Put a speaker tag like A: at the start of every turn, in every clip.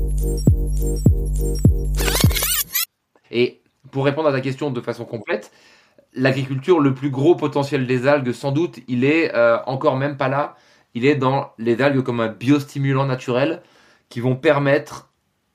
A: Et pour répondre à ta question de façon complète, l'agriculture, le plus gros potentiel des algues, sans doute, il est encore même pas là. Il est dans les algues comme un biostimulant naturel qui vont permettre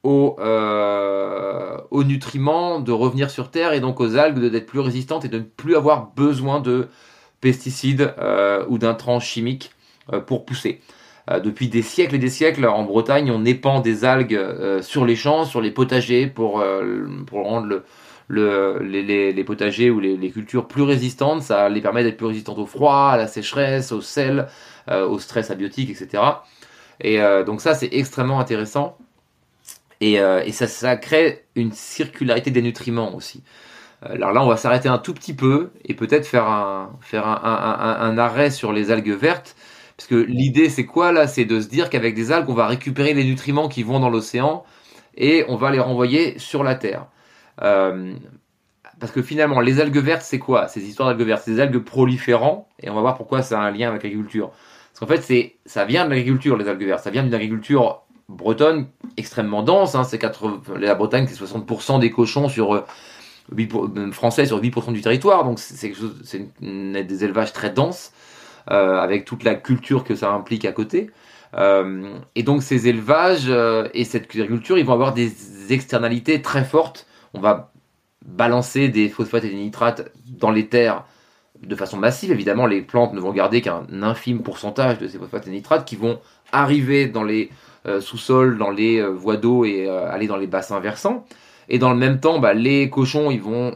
A: aux nutriments de revenir sur Terre et donc aux algues d'être plus résistantes et de ne plus avoir besoin de pesticides ou d'intrants chimiques pour pousser. Depuis des siècles et des siècles, en Bretagne, on épand des algues sur les champs, sur les potagers pour rendre les potagers ou les cultures plus résistantes. Ça les permet d'être plus résistantes au froid, à la sécheresse, au sel, au stress abiotique, etc. Et donc ça, c'est extrêmement intéressant. Et ça crée une circularité des nutriments aussi. Alors là, on va s'arrêter un tout petit peu et peut-être faire un arrêt sur les algues vertes. Parce que l'idée, c'est quoi là? C'est de se dire qu'avec des algues, on va récupérer les nutriments qui vont dans l'océan et on va les renvoyer sur la Terre. Euh, Parce que finalement, les algues vertes, c'est quoi? Ces histoires d'algues vertes, c'est des algues proliférants, et on va voir pourquoi ça a un lien avec l'agriculture. Parce qu'en fait, ça vient de l'agriculture, les algues vertes. Ça vient d'une agriculture bretonne extrêmement dense. Hein, la Bretagne, c'est 60% des cochons français sur 8% du territoire. Donc des élevages très denses, avec toute la culture que ça implique à côté. Et donc ces élevages et cette agriculture, ils vont avoir des externalités très fortes. On va balancer des phosphates et des nitrates dans les terres de façon massive. Évidemment, les plantes ne vont garder qu'un infime pourcentage de ces phosphates et nitrates qui vont arriver dans les sous-sols, dans les voies d'eau et aller dans les bassins versants. Et dans le même temps, les cochons, ils vont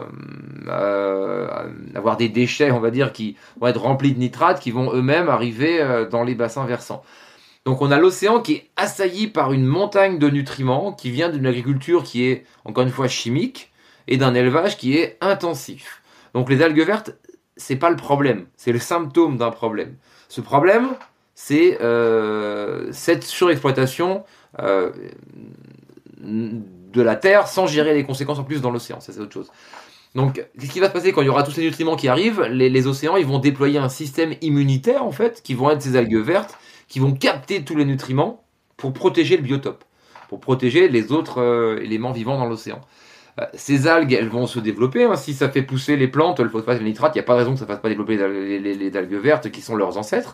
A: avoir des déchets, on va dire, qui vont être remplis de nitrates, qui vont eux-mêmes arriver dans les bassins versants. Donc on a l'océan qui est assailli par une montagne de nutriments qui vient d'une agriculture qui est, encore une fois, chimique, et d'un élevage qui est intensif. Donc les algues vertes, c'est pas le problème, c'est le symptôme d'un problème. Ce problème, c'est cette surexploitation de la terre sans gérer les conséquences en plus dans l'océan. Ça, c'est autre chose. Donc, qu'est-ce qui va se passer quand il y aura tous ces nutriments qui arrivent? Les océans, ils vont déployer un système immunitaire, en fait, qui vont être ces algues vertes, qui vont capter tous les nutriments pour protéger le biotope, pour protéger les autres éléments vivants dans l'océan. Ces algues, elles vont se développer. Hein. Si ça fait pousser les plantes, le phosphate et le nitrate, il n'y a pas de raison que ça ne fasse pas développer les algues vertes qui sont leurs ancêtres.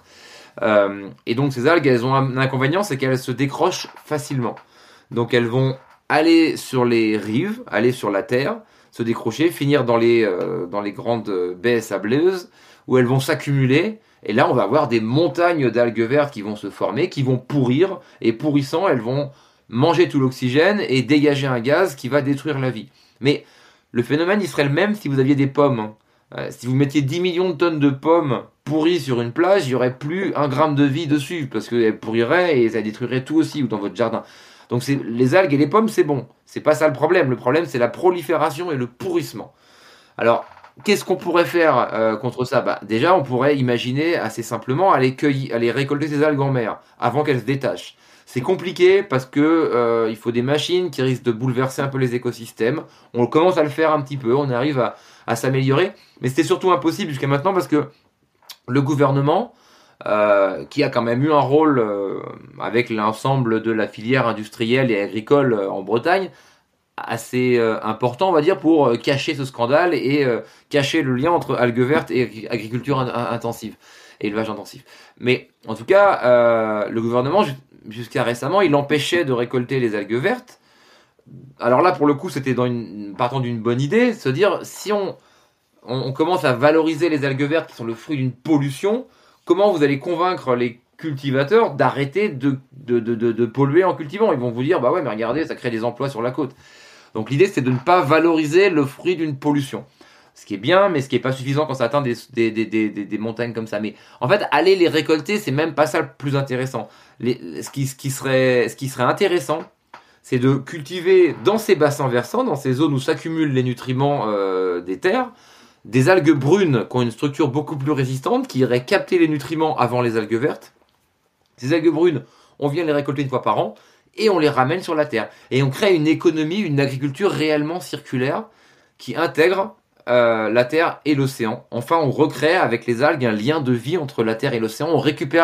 A: Et donc ces algues, elles ont un inconvénient, c'est qu'elles se décrochent facilement. Donc elles vont aller sur les rives, aller sur la terre, se décrocher, finir dans les grandes baies sableuses, où elles vont s'accumuler. Et là, on va avoir des montagnes d'algues vertes qui vont se former, qui vont pourrir. Et pourrissant, elles vont manger tout l'oxygène et dégager un gaz qui va détruire la vie. Mais le phénomène, il serait le même si vous aviez des pommes. Si vous mettiez 10 millions de tonnes de pommes pourries sur une plage, il n'y aurait plus un gramme de vie dessus, parce qu'elles pourriraient et ça détruirait tout aussi, ou dans votre jardin. Donc les algues et les pommes, c'est bon. C'est pas ça le problème. Le problème, c'est la prolifération et le pourrissement. Alors, qu'est-ce qu'on pourrait faire contre ça? Déjà, on pourrait imaginer assez simplement aller récolter ces algues en mer avant qu'elles se détachent. C'est compliqué parce que il faut des machines qui risquent de bouleverser un peu les écosystèmes. On commence à le faire un petit peu, on arrive à s'améliorer, mais c'était surtout impossible jusqu'à maintenant parce que le gouvernement, qui a quand même eu un rôle avec l'ensemble de la filière industrielle et agricole en Bretagne, assez important, on va dire, pour cacher ce scandale et cacher le lien entre algues vertes et agriculture intensive, et élevage intensif. Mais en tout cas, le gouvernement, jusqu'à récemment, il empêchait de récolter les algues vertes. Alors là, pour le coup, c'était partant d'une bonne idée, se dire, si on commence à valoriser les algues vertes qui sont le fruit d'une pollution, comment vous allez convaincre les cultivateurs d'arrêter de polluer en cultivant? Ils vont vous dire, bah ouais, mais regardez, ça crée des emplois sur la côte. Donc l'idée, c'est de ne pas valoriser le fruit d'une pollution. Ce qui est bien, mais ce qui n'est pas suffisant quand ça atteint des montagnes comme ça. Mais en fait, aller les récolter, c'est même pas ça le plus intéressant. Ce qui serait intéressant, c'est de cultiver dans ces bassins versants, dans ces zones où s'accumulent les nutriments des terres, des algues brunes qui ont une structure beaucoup plus résistante, qui iraient capter les nutriments avant les algues vertes. Ces algues brunes, on vient les récolter une fois par an, et on les ramène sur la terre. Et on crée une économie, une agriculture réellement circulaire, qui intègre la terre et l'océan. Enfin, on recrée avec les algues un lien de vie entre la terre et l'océan. On récupère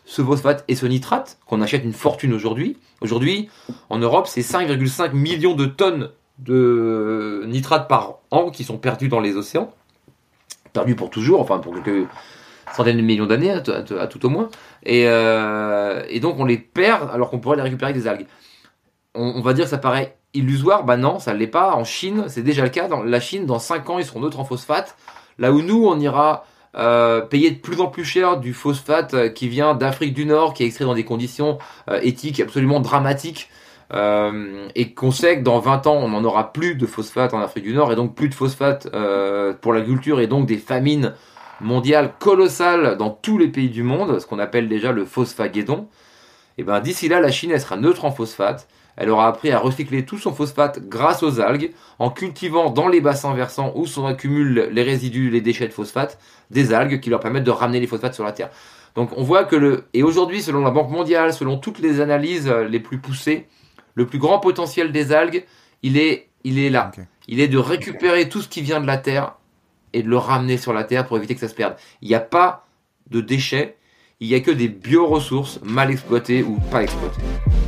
A: ce phosphate et ce nitrate, qu'on achète une fortune aujourd'hui. Aujourd'hui, en Europe, c'est 5,5 millions de tonnes de nitrate par an qui sont perdus dans les océans. Perdus pour toujours, enfin pour quelques centaines de millions d'années à tout au moins. Et donc on les perd alors qu'on pourrait les récupérer avec des algues. On va dire que ça paraît illusoire, bah non, ça ne l'est pas. En Chine, c'est déjà le cas. Dans la Chine, dans 5 ans, ils seront neutres en phosphate. Là où nous, on ira payer de plus en plus cher du phosphate qui vient d'Afrique du Nord, qui est extrait dans des conditions éthiques absolument dramatiques. Et qu'on sait que dans 20 ans, on n'en aura plus de phosphate en Afrique du Nord, et donc plus de phosphate pour l'agriculture, et donc des famines mondiales colossales dans tous les pays du monde, ce qu'on appelle déjà le phosphaguédon. Et ben d'ici là, la Chine, elle sera neutre en phosphate. Elle aura appris à recycler tout son phosphate grâce aux algues, en cultivant dans les bassins versants où s'accumulent les résidus, les déchets de phosphate, des algues qui leur permettent de ramener les phosphates sur la terre. Donc on voit que et aujourd'hui, selon la Banque mondiale, selon toutes les analyses les plus poussées, le plus grand potentiel des algues, il est là. Okay. Il est de récupérer tout ce qui vient de la terre et de le ramener sur la terre pour éviter que ça se perde. Il n'y a pas de déchets, il n'y a que des bioressources mal exploitées ou pas exploitées.